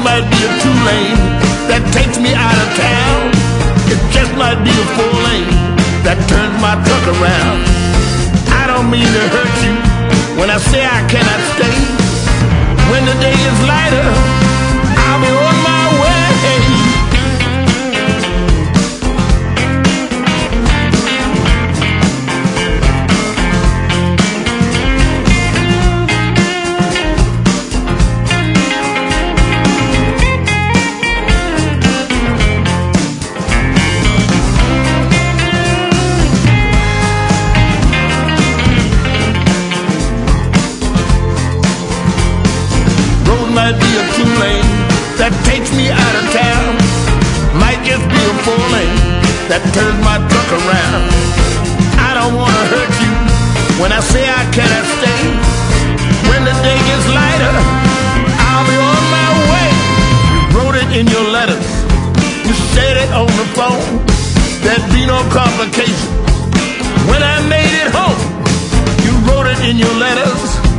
might be a two-lane that takes me out of town. It just might be a four-lane that turns my truck around. I don't mean to hurt you when I say I cannot stay. When the day is lighter, I'll be on my way. Might be a two-lane that takes me out of town. Might just be a four-lane that turns my truck around. I don't want to hurt you when I say I cannot stay. When the day gets lighter, I'll be on my way. You wrote it in your letters, you said it on the phone. There'd be no complication when I made it home. You wrote it in your letters,